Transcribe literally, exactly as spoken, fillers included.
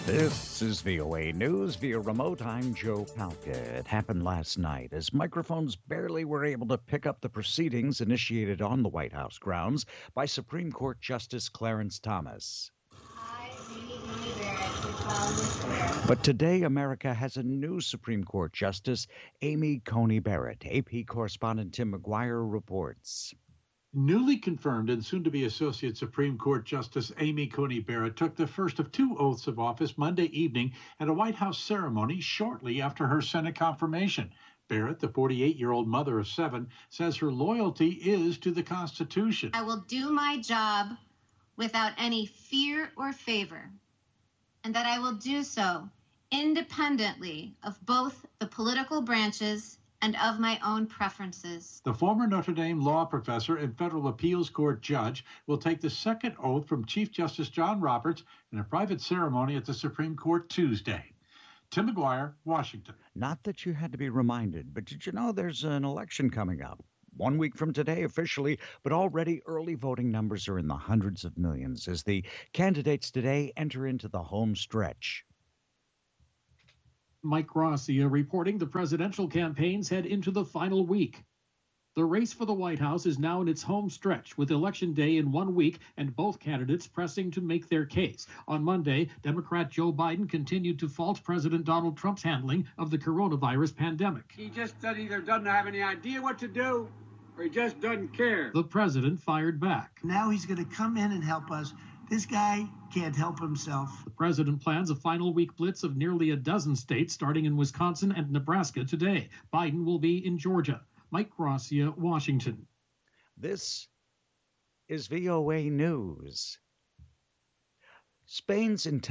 This is V O A News via remote. I'm Joe Palca. It happened last night as microphones barely were able to pick up the proceedings initiated on the White House grounds by Supreme Court Justice Clarence Thomas. But today, America has a new Supreme Court Justice, Amy Coney Barrett. A P correspondent Tim McGuire reports. Newly confirmed and soon-to-be Associate Supreme Court Justice Amy Coney Barrett took the first of two oaths of office Monday evening at a White House ceremony shortly after her Senate confirmation. Barrett, the forty-eight-year-old mother of seven, says her loyalty is to the Constitution. I will do my job without any fear or favor, and that I will do so independently of both the political branches and of my own preferences. The former Notre Dame law professor and federal appeals court judge will take the second oath from Chief Justice John Roberts in a private ceremony at the Supreme Court Tuesday. Tim McGuire, Washington. Not that you had to be reminded, but did you know there's an election coming up? One week from today officially, but already early voting numbers are in the hundreds of millions as the candidates today enter into the home stretch. Mike Gracia reporting the presidential campaigns head into the final week. The race for the White House is now in its home stretch with Election Day in one week and both candidates pressing to make their case. On Monday, Democrat Joe Biden continued to fault President Donald Trump's handling of the coronavirus pandemic. He just either doesn't have any idea what to do or he just doesn't care. The president fired back. Now he's going to come in and help us. This guy can't help himself. The president plans a final week blitz of nearly a dozen states, starting in Wisconsin and Nebraska today. Biden will be in Georgia. Mike Gracia, Washington. This is V O A News. Spain's